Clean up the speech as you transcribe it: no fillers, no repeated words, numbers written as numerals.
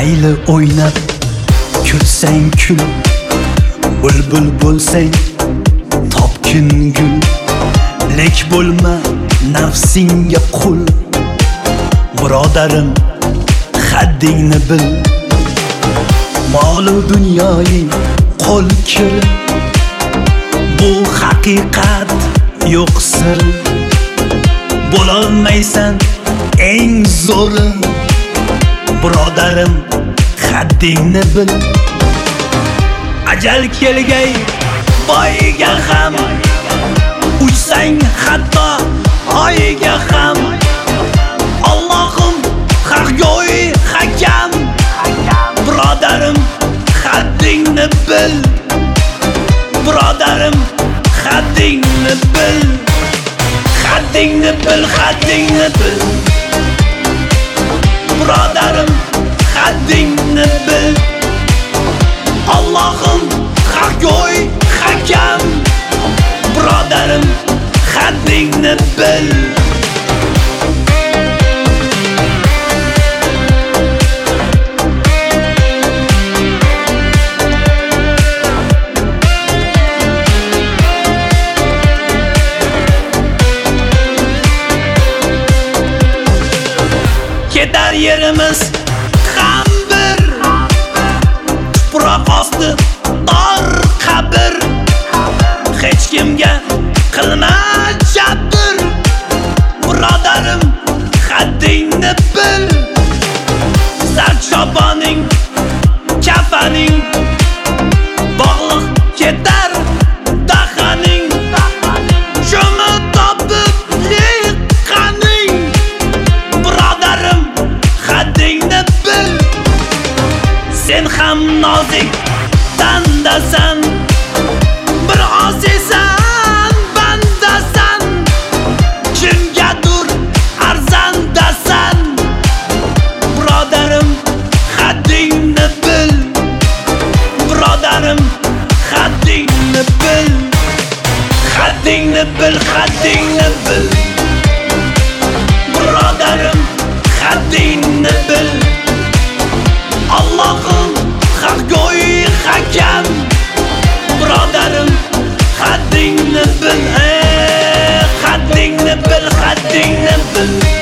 mayli o'ynab kulsang kul, bulbul bo'lsang topkin gul. Lek bo'lma nafsingga qul, birodarim haddingni bil. Molu dunyoying qo'l kir, bu haqiqat yo'q sir. Bo'lolmaysan eng zo'ri, birodarim haddingni bil. Ajal kelgay boyga ham, uçsang hatto oyga ham. Allohim haqgo'y hakam, birodarim haddingni bil. Birodarim haddingni bil. Haddingni bil, haddingni bil. Birodarim haddingni bil. Allohim haqgo'y hakam, birodarim haddingni bil. Ketar yerimiz ham bir, tuproq osti tor qabr. Hech kimga qilma jabr, birodarim haddingni bil. Sarchoboning kafaning, bog'liq ketar dahaning. Shuni topib liqqaning, birodarim haddingni bil. Sen ham nozik tandasan, bir osiysan bandasan. Kimgadur arzandasan, birodarim haddingni bil. Birodarim haddingni bil. Haddingni bil, haddingni bil. Birodarim haddingni bil. Allohim haqgo'y hakam, birodarim haddingni bil. Haddingni bil, haddingni bil.